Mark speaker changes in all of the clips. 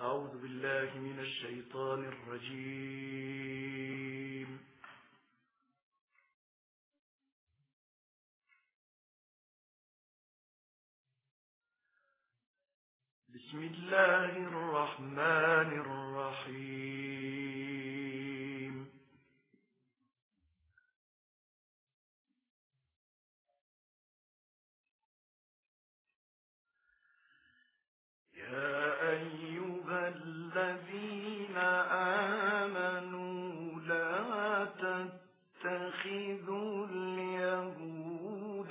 Speaker 1: أعوذ بالله من الشيطان الرجيم. بسم الله الرحمن الرحيم. يا أيها الذين آمنوا لا تتخذوا اليهود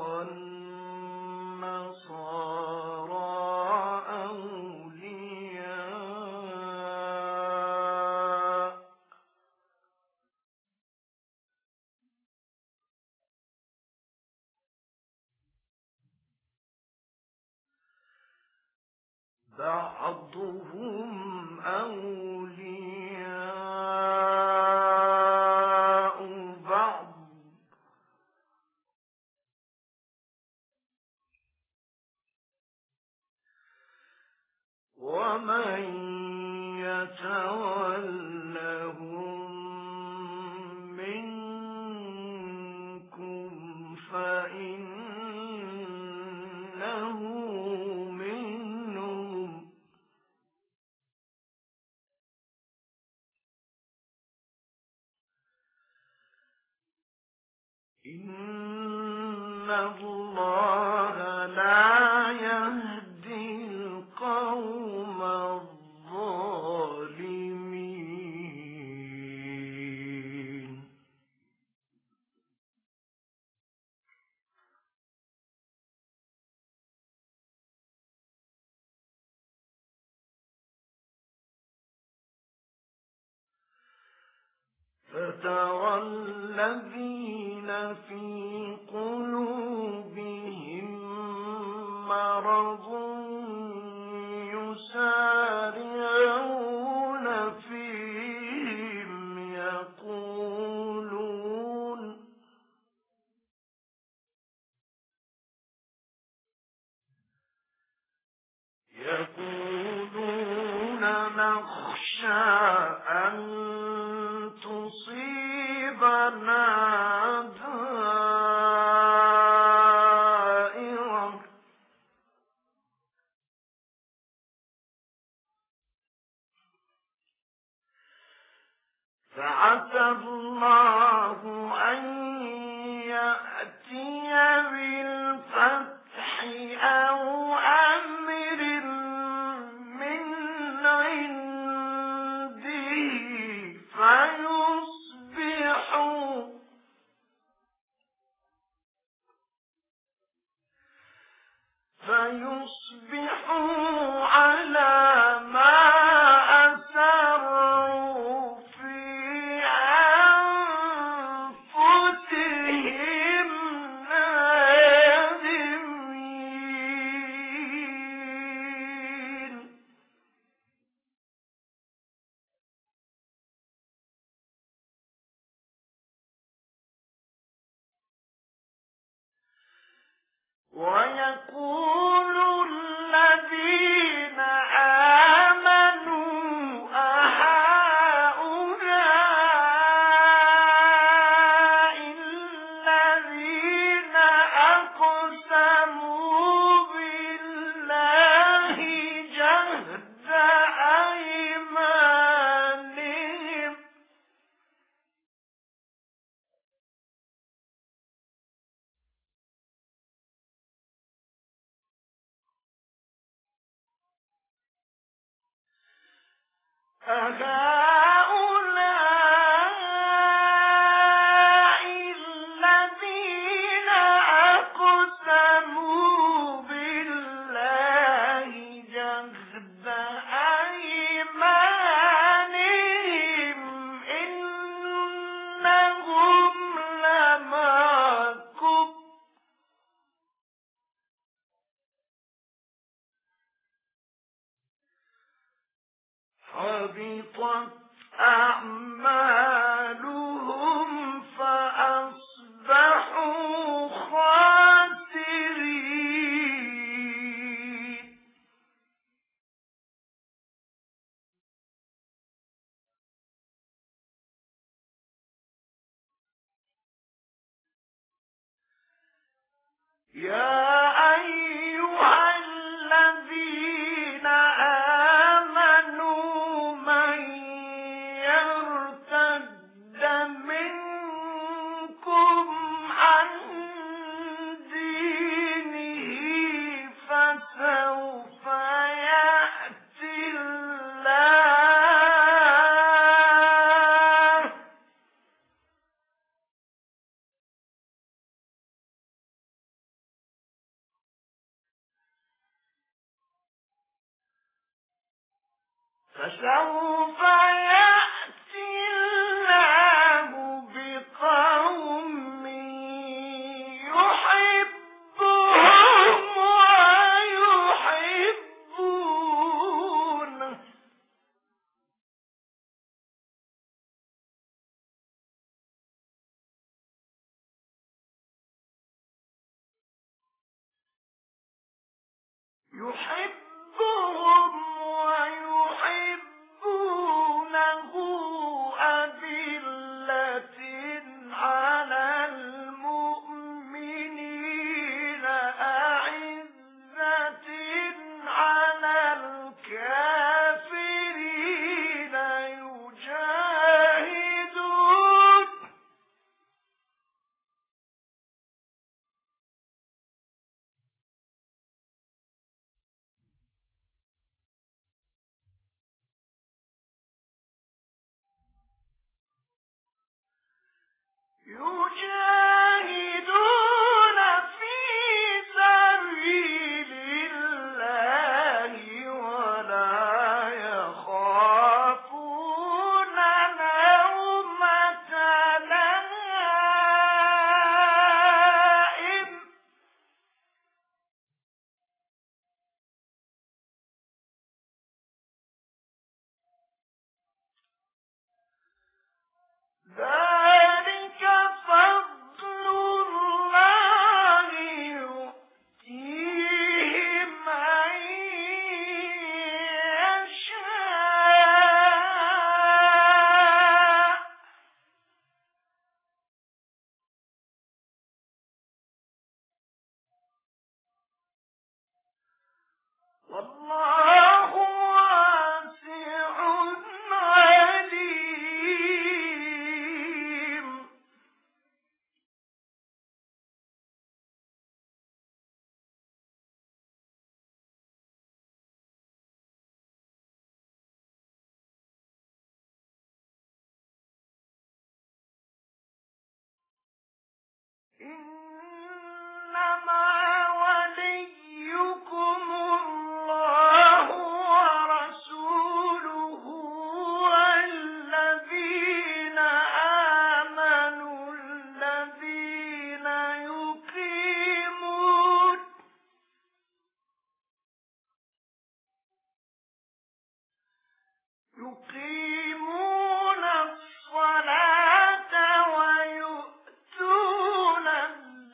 Speaker 1: والنصارى أولياء بعضهم أولياء بعض ومن يتولهم منكم فإنه منهم إن الله لا يهدي القوم الظالمين. فترى الذين في قلوبهم مرض يسارعون فيهم يقولون نخشى أن تصيبنا دائرة فعسى الله أن يأتي بالفتح أو أمر من عنده فيصبحوا على ما أسروا في أنفسهم نادمين. ويقول الذين آمنوا أهؤلاء الذين أقسموا بالله جهد أيمانهم أهؤلاء الذين أقسموا بالله جهد أيمانهم إنهم لمعكم حبطت أعمالهم فأصبحوا خاسرين. يا أيها الذين آمنوا من يرتد منكم عن دينه فسوف يأتي الله بقوم يحبهم ويحبونه أذلة على المؤمنين أعزة على الكافرين يجاهدون في سبيل الله ولا يخافون لومة لائم ذلك فضل الله يؤتيه من يشاء والله واسع عليم إنما وليكم الله ورسوله والذين آمنوا الذين يقيمون الصلاة ويؤتون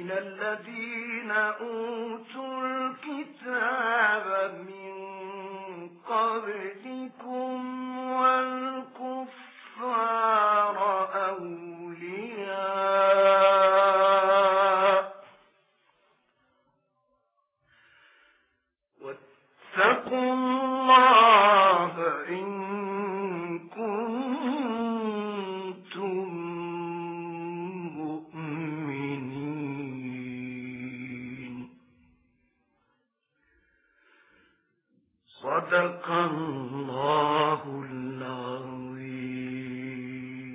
Speaker 1: من الذين أوتوا الكتاب من قبلكم والكفار أولياء واتقوا الله إن كنتم مؤمنين. صدق الله العظيم.